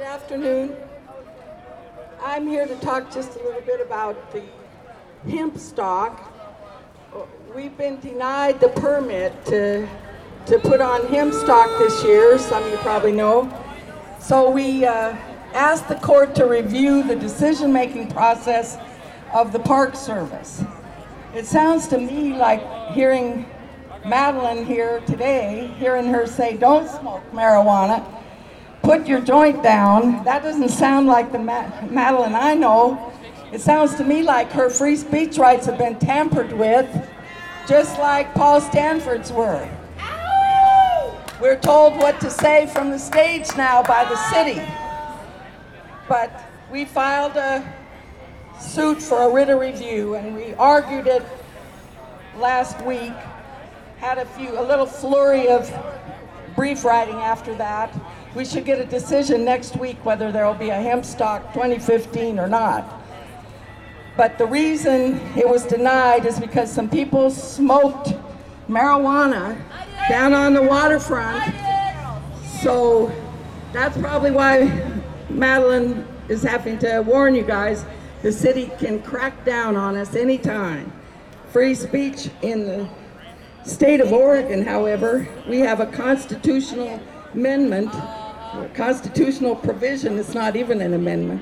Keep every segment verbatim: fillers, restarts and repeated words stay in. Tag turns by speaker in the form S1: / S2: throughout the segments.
S1: afternoon. I'm here to talk just a little bit about the hemp stock. We've been denied the permit to, to put on hemp stock this year, some of you probably know. So we uh, asked the court to review the decision-making process of the Park Service. It sounds to me like hearing Madeline here today, hearing her say, don't smoke marijuana, put your joint down. That doesn't sound like the Ma- Madeline I know. It sounds to me like her free speech rights have been tampered with, just like Paul Stanford's were. We're told what to say from the stage now by the city. But we filed a suit for a writ of review, and we argued it last week, had a few, a little flurry of brief writing after that. We should get a decision next week whether there will be a hemp stock twenty fifteen or not. But the reason it was denied is because some people smoked marijuana down on the waterfront. So that's probably why Madeline is having to warn you guys, the city can crack down on us anytime. Free speech in the state of Oregon, however, we have a constitutional amendment, a constitutional provision. It's not even an amendment.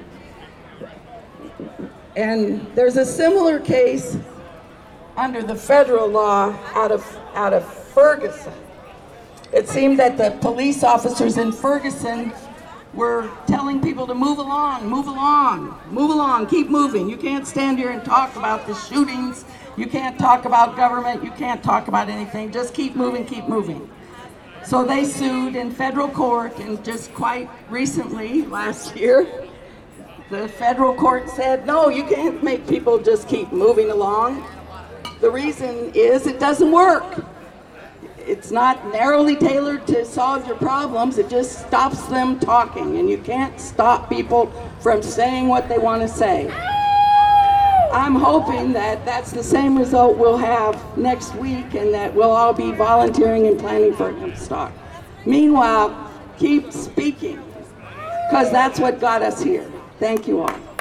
S1: And there's a similar case under the federal law out of out of Ferguson. It seemed that the police officers in Ferguson were telling people to move along, move along, move along, keep moving. You can't stand here and talk about the shootings. You can't talk about government. You can't talk about anything. Just keep moving, keep moving. So they sued in federal court, and just quite recently, last year, the federal court said, no, you can't make people just keep moving along. The reason is it doesn't work. It's not narrowly tailored to solve your problems. It just stops them talking, and you can't stop people from saying what they want to say. I'm hoping that that's the same result we'll have next week, and that we'll all be volunteering and planning for hemp stock. Meanwhile, keep speaking, because that's what got us here. Thank you all.